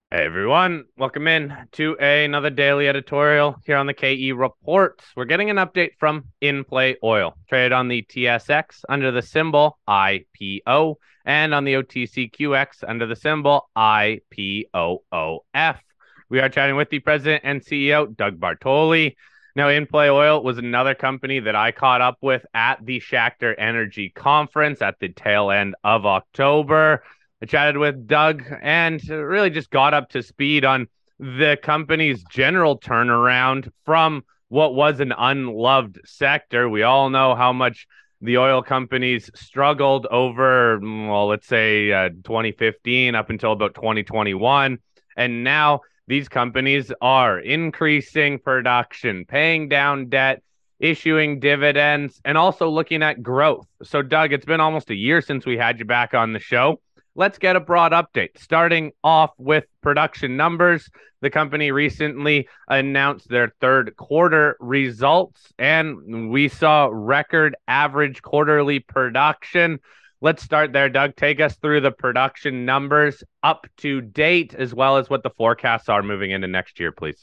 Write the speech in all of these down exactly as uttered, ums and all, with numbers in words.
Hey everyone, welcome in to another daily editorial here on the K E Report. We're getting an update from In Play Oil, traded on the T S X under the symbol I P O and on the O T C Q X under the symbol I P O O F. We are chatting with the president and C E O, Doug Bartoli. Now, In Play Oil was another company that I caught up with at the Schachter Energy Conference at the tail end of October. I chatted with Doug and really just got up to speed on the company's general turnaround from what was an unloved sector. We all know how much the oil companies struggled over, well, let's say uh, twenty fifteen up until about twenty twenty-one. And now these companies are increasing production, paying down debt, issuing dividends, and also looking at growth. So, Doug, it's been almost a year since we had you back on the show. Let's get a broad update. Starting off with production numbers, the company recently announced their third quarter results, and we saw record average quarterly production. Let's start there, Doug. Take us through the production numbers up to date, as well as what the forecasts are moving into next year, please.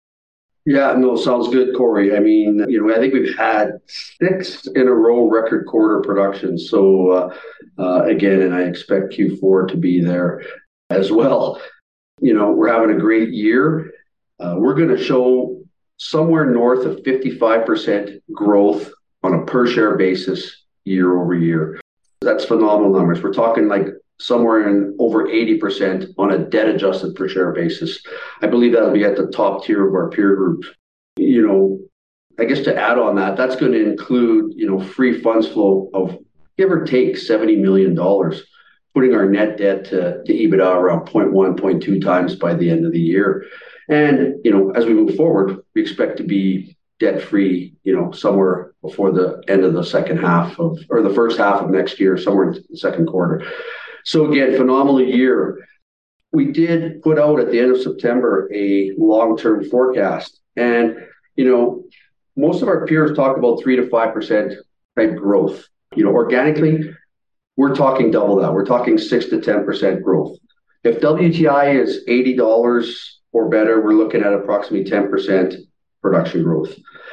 Yeah, no, sounds good, Corey. I mean, you know, I think we've had six in a row record quarter production. So, uh, uh, again, and I expect Q four to be there as well. You know, we're having a great year. Uh, we're going to show somewhere north of fifty-five percent growth on a per share basis year over year. That's phenomenal numbers. We're talking like somewhere in over eighty percent on a debt adjusted per share basis. I believe that'll be at the top tier of our peer group. You know, I guess to add on that, that's going to include, you know, free funds flow of give or take seventy million dollars, putting our net debt to, to EBITDA around zero point one, zero point two times by the end of the year. And, you know, as we move forward, we expect to be debt free, you know, somewhere before the end of the second half of, or the first half of next year, somewhere in the second quarter. So again, phenomenal year. We did put out at the end of September a long-term forecast. And, you know, most of our peers talk about three to five percent type growth. You know, organically, we're talking double that. We're talking six to ten percent growth. If W T I is eighty dollars or better, we're looking at approximately ten percent production growth.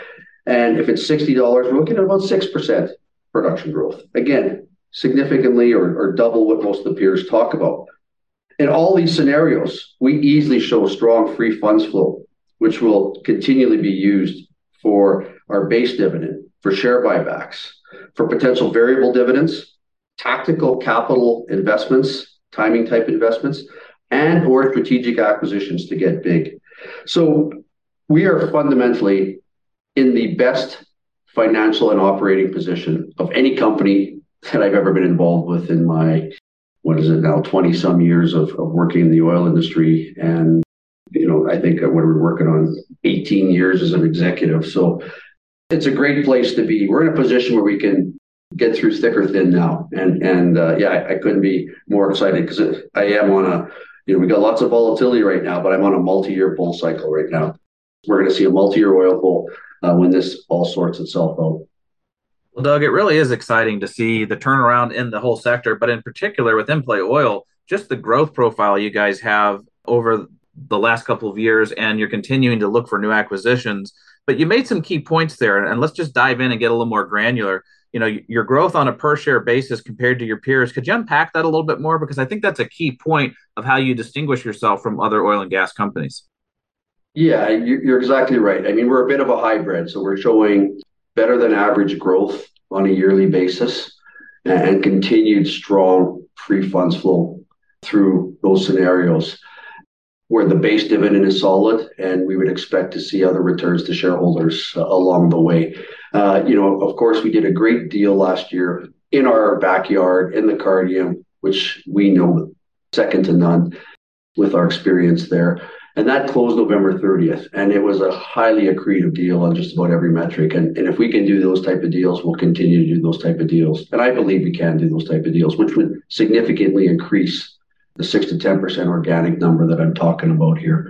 And if it's sixty dollars, we're looking at about six percent production growth. Again, significantly or, or double what most of the peers talk about. In all these scenarios, we easily show strong free funds flow, which will continually be used for our base dividend, for share buybacks, for potential variable dividends, tactical capital investments, timing type investments, and or strategic acquisitions to get big. So we are fundamentally in the best financial and operating position of any company that I've ever been involved with in my, what is it now, twenty some years of, of working in the oil industry. And, you know, I think what we're working on eighteen years as an executive. So it's a great place to be. We're in a position where we can get through thick or thin now. And, and uh, yeah, I, I couldn't be more excited because I am on a, you know, we got lots of volatility right now, but I'm on a multi-year bull cycle right now. We're going to see a multi-year oil bull uh, when this all sorts itself out. Well, Doug, it really is exciting to see the turnaround in the whole sector, but in particular with In Play Oil, just the growth profile you guys have over the last couple of years, and you're continuing to look for new acquisitions. But you made some key points there, and let's just dive in and get a little more granular. You know, your growth on a per share basis compared to your peers. Could you unpack that a little bit more? Because I think that's a key point of how you distinguish yourself from other oil and gas companies. Yeah, you're exactly right. I mean, we're a bit of a hybrid, so we're showing better than average growth on a yearly basis and continued strong free funds flow through those scenarios where the base dividend is solid, and we would expect to see other returns to shareholders uh, along the way. Uh, you know, of course, we did a great deal last year in our backyard in the Cardium, which we know second to none with our experience there. And that closed November thirtieth. And it was a highly accretive deal on just about every metric. And, and if we can do those type of deals, we'll continue to do those type of deals. And I believe we can do those type of deals, which would significantly increase the six to ten percent organic number that I'm talking about here.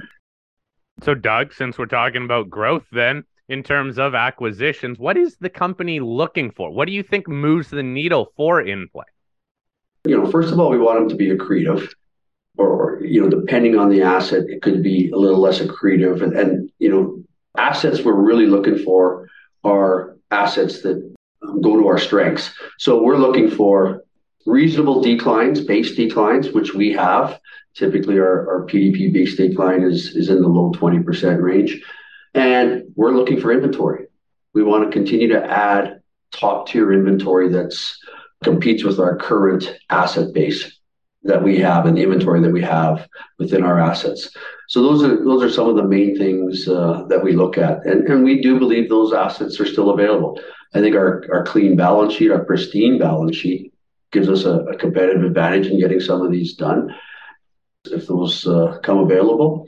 So, Doug, since we're talking about growth then, in terms of acquisitions, what is the company looking for? What do you think moves the needle for In Play? You know, first of all, we want them to be accretive. or, you know, depending on the asset, it could be a little less accretive. And, and you know, assets we're really looking for are assets that um, go to our strengths. So we're looking for reasonable declines, base declines, which we have. Typically, our, our P D P base decline is, is in the low twenty percent range. And we're looking for inventory. We want to continue to add top tier inventory that's competes with our current asset base that we have and the inventory that we have within our assets. So those are those are some of the main things uh, that we look at. And, and we do believe those assets are still available. I think our, our clean balance sheet, our pristine balance sheet gives us a, a competitive advantage in getting some of these done if those uh, come available.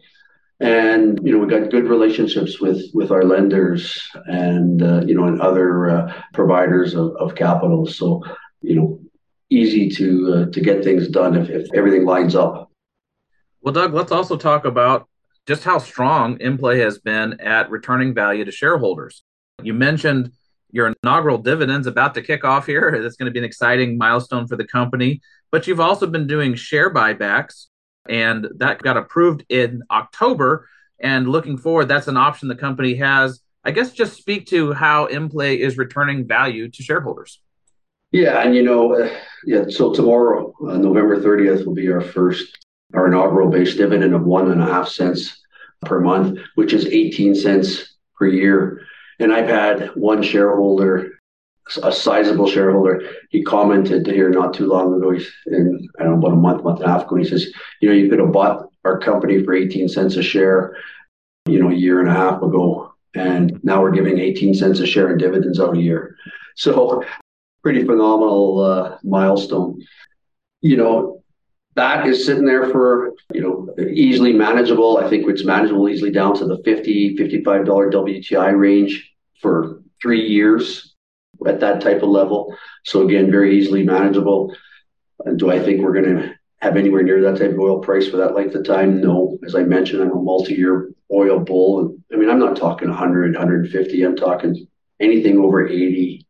And, you know, we've got good relationships with, with our lenders and, uh, you know, and other uh, providers of, of capital. So, you know, easy to uh, to get things done if, if everything lines up. Well, Doug, let's also talk about just how strong InPlay has been at returning value to shareholders. You mentioned your inaugural dividends about to kick off here. That's going to be an exciting milestone for the company. But you've also been doing share buybacks, and that got approved in October. And looking forward, that's an option the company has. I guess just speak to how InPlay is returning value to shareholders. Yeah, and you know, uh, yeah. So tomorrow, uh, November thirtieth, will be our first, our inaugural base dividend of one and a half cents per month, which is eighteen cents per year. And I've had one shareholder, a sizable shareholder, he commented here not too long ago, he's in, I don't know, about a month, month and a half ago, he says, you know, you could have bought our company for eighteen cents a share, you know, a year and a half ago, and now we're giving eighteen cents a share in dividends out a year. So pretty phenomenal uh, milestone. You know, that is sitting there for, you know, easily manageable. I think it's manageable easily down to the fifty, fifty-five dollars W T I range for three years at that type of level. So again, very easily manageable. And do I think we're going to have anywhere near that type of oil price for that length of time? No. As I mentioned, I'm a multi-year oil bull. And I mean, I'm not talking one hundred, one hundred fifty. I'm talking anything over eighty,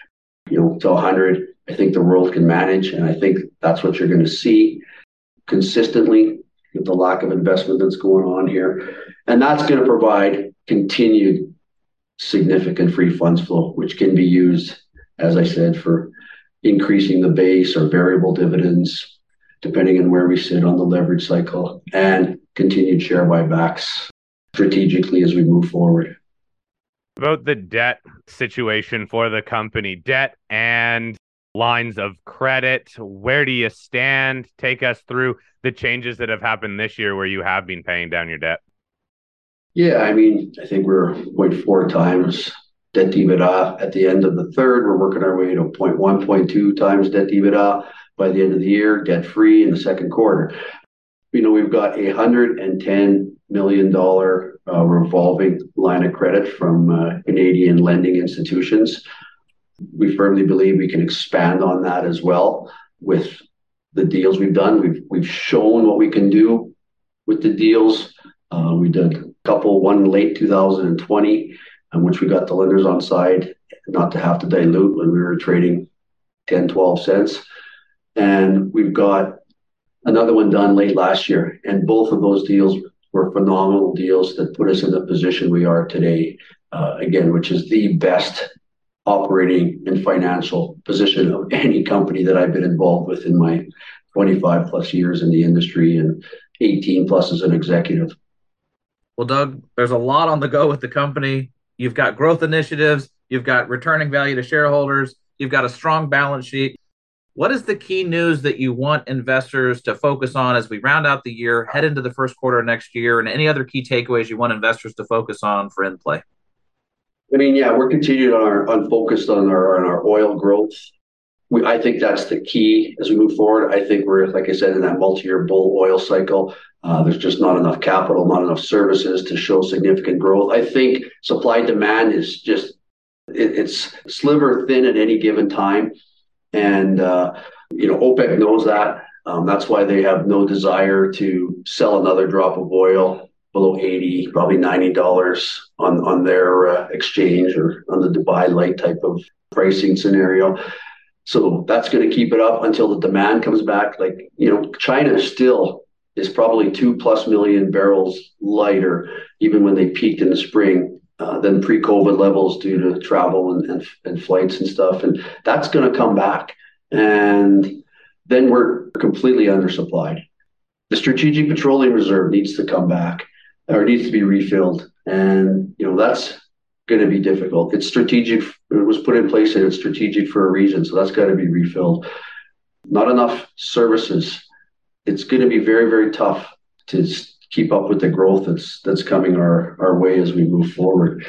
you know, to one hundred. I think the world can manage. And I think that's what you're going to see consistently with the lack of investment that's going on here. And that's going to provide continued significant free funds flow, which can be used, as I said, for increasing the base or variable dividends, depending on where we sit on the leverage cycle, and continued share buybacks strategically as we move forward. About the debt situation for the company, debt and lines of credit, where do you stand? Take us through the changes that have happened this year where you have been paying down your debt. Yeah, I mean, I think we're zero point four times debt to EBITDA at the end of the third. We're working our way to zero point one, zero point two times debt to EBITDA by the end of the year, debt free in the second quarter. You know, we've got a one hundred ten million dollars uh, revolving line of credit from uh, Canadian lending institutions. We firmly believe we can expand on that as well with the deals we've done. We've we've shown what we can do with the deals. Uh, we did a couple, one late two thousand twenty, in which we got the lenders on side not to have to dilute when we were trading ten, twelve cents. And we've got another one done late last year. And both of those deals were phenomenal deals that put us in the position we are today, uh, again, which is the best operating and financial position of any company that I've been involved with in my twenty-five plus years in the industry and eighteen plus as an executive. Well, Doug, there's a lot on the go with the company. You've got growth initiatives, you've got returning value to shareholders, you've got a strong balance sheet. What is the key news that you want investors to focus on as we round out the year, head into the first quarter of next year, and any other key takeaways you want investors to focus on for InPlay? I mean, yeah, we're continuing on our on focused on our on our oil growth. We, I think that's the key as we move forward. I think we're, like I said, in that multi-year bull oil cycle. Uh, there's just not enough capital, not enough services to show significant growth. I think supply demand is just it, it's sliver thin at any given time, and uh, you know OPEC knows that. Um, that's why they have no desire to sell another drop of oil below eighty, probably ninety dollars on, on their uh, exchange or on the Dubai Light type of pricing scenario. So that's going to keep it up until the demand comes back. Like, you know, China is still is probably two plus million barrels lighter, even when they peaked in the spring, uh, than pre-COVID levels due to travel and, and, and flights and stuff. And that's going to come back. And then we're completely undersupplied. The Strategic Petroleum Reserve needs to come back or needs to be refilled. And, you know, that's going to be difficult. It's strategic. It was put in place and it's strategic for a reason. So that's got to be refilled. Not enough services. It's going to be very, very tough to keep up with the growth that's that's coming our, our way as we move forward.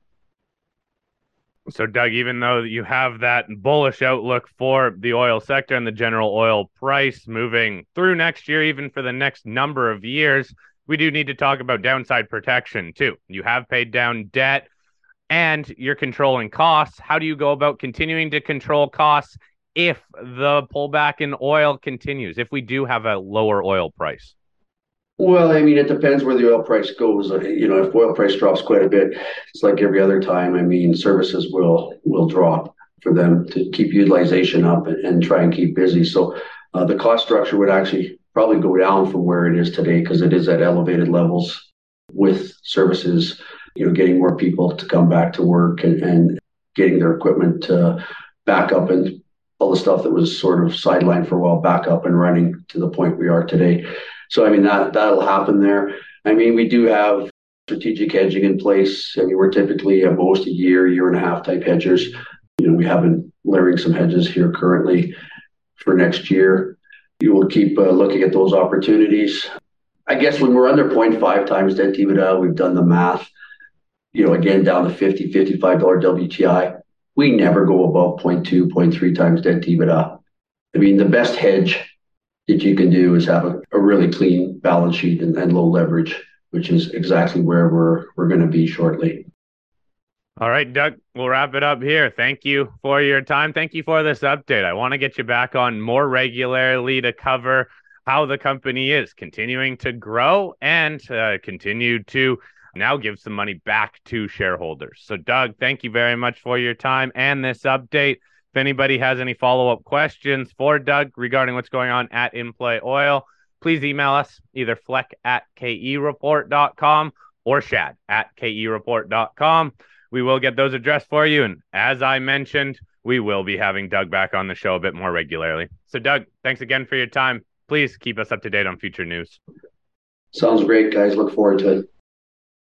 So, Doug, even though you have that bullish outlook for the oil sector and the general oil price moving through next year, even for the next number of years, we do need to talk about downside protection, too. You have paid down debt and you're controlling costs. How do you go about continuing to control costs if the pullback in oil continues, if we do have a lower oil price? Well, I mean, it depends where the oil price goes. You know, if oil price drops quite a bit, it's like every other time. I mean, services will will drop for them to keep utilization up and, and try and keep busy. So uh, the cost structure would actually probably go down from where it is today because it is at elevated levels with services, you know, getting more people to come back to work and, and getting their equipment uh, back up and all the stuff that was sort of sidelined for a while back up and running to the point we are today. So, I mean, that, that'll happen there. I mean, we do have strategic hedging in place. I mean, we're typically at most a year, year and a half type hedgers. You know, we have been layering some hedges here currently for next year. You will keep uh, looking at those opportunities. I guess when we're under zero point five times debt to EBITDA, we've done the math, you know, again, down to fifty, fifty-five dollars W T I. We never go above zero point two, zero point three times debt to EBITDA. I mean, the best hedge that you can do is have a, a really clean balance sheet and, and low leverage, which is exactly where we're we're going to be shortly. All right, Doug, we'll wrap it up here. Thank you for your time. Thank you for this update. I want to get you back on more regularly to cover how the company is continuing to grow and uh, continue to now give some money back to shareholders. So, Doug, thank you very much for your time and this update. If anybody has any follow-up questions for Doug regarding what's going on at In-Play Oil, please email us either fleck at k e report dot com or shad at k e report dot com. We will get those addressed for you. And as I mentioned, we will be having Doug back on the show a bit more regularly. So, Doug, thanks again for your time. Please keep us up to date on future news. Sounds great, guys. Look forward to it.